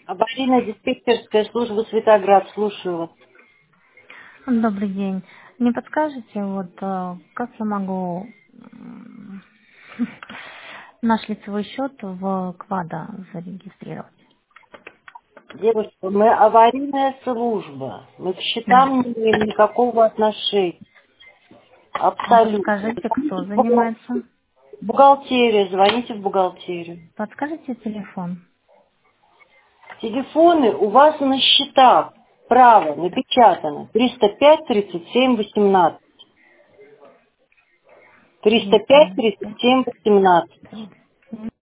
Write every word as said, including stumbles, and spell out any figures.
Аварийно-диспетчерская служба Светоград, слушаю вас. Добрый день. Не подскажете, вот э, как я могу м, наш лицевой счет в Квада зарегистрировать? Девушка, мы аварийная служба. Мы к М. счетам не имеем никакого отношения. А Абсолютно. подскажите, кто Звоните в бухгал- занимается? бухгалтерию, звоните в бухгалтерию. Подскажите телефон. Телефоны у вас на счетах. Право, напечатано. триста пять тридцать семь восемнадцать. триста пять триста тридцать пять семь восемнадцать.